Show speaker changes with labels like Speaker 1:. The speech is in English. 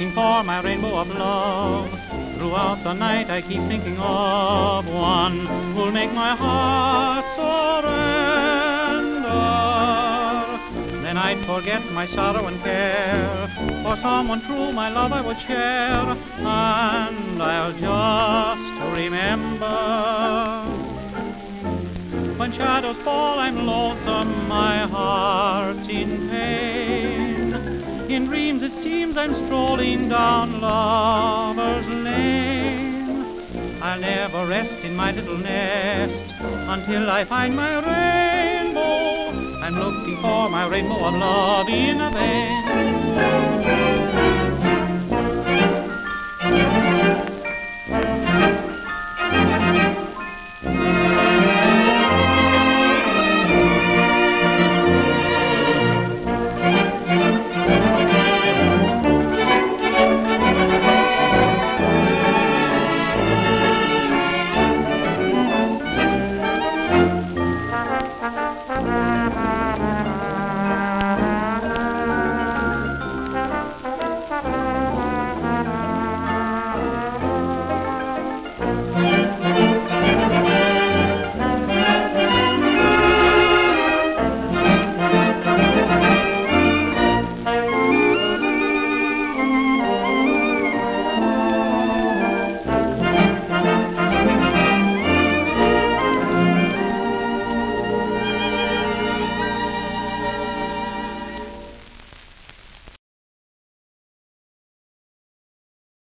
Speaker 1: looking for my rainbow of love. Throughout the night I keep thinking of one who'll make my heart surrender. Then I'd forget my sorrow and care, for someone true my love I would share, and I'll just remember. When shadows fall I'm lonesome, my heart's in pain. In dreams it seems I'm strolling down Lover's Lane. I'll never rest in my little nest until I find my rainbow. I'm looking for my rainbow of love in vain.